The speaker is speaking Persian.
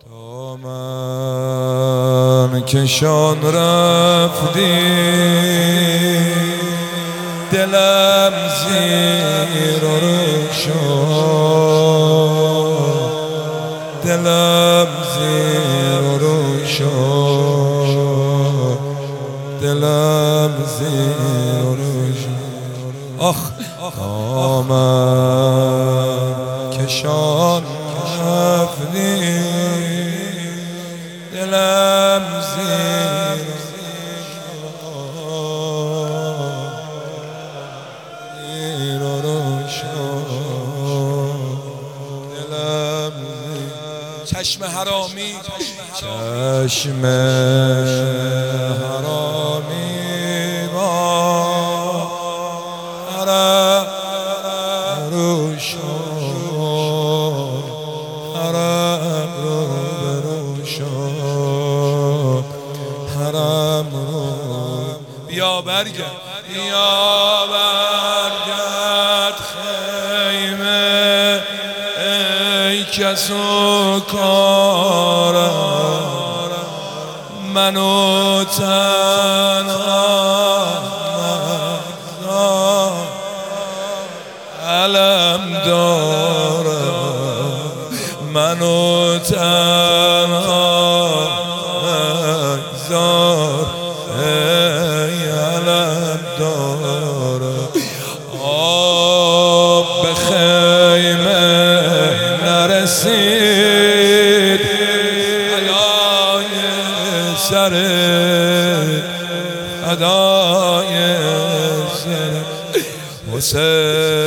دامن کشان رفتی دلم زیر رو شد، دلم زیر رو شد، دلم زیر رو شد. آخ دامن کشان رفتی دلم زیر رو شد، دلم چشم حرامی، چشم حرامی با حرم رو شد، حرم رو شد، حرم رو بیا برگرد، بیا برگرد خیمه ای کس و کارم، منو تنها نگذار، علم دارم منو تنها نگذار، ای علم دارم. آب به خیمه نرسید، ادای سرت، ادای سرت حسین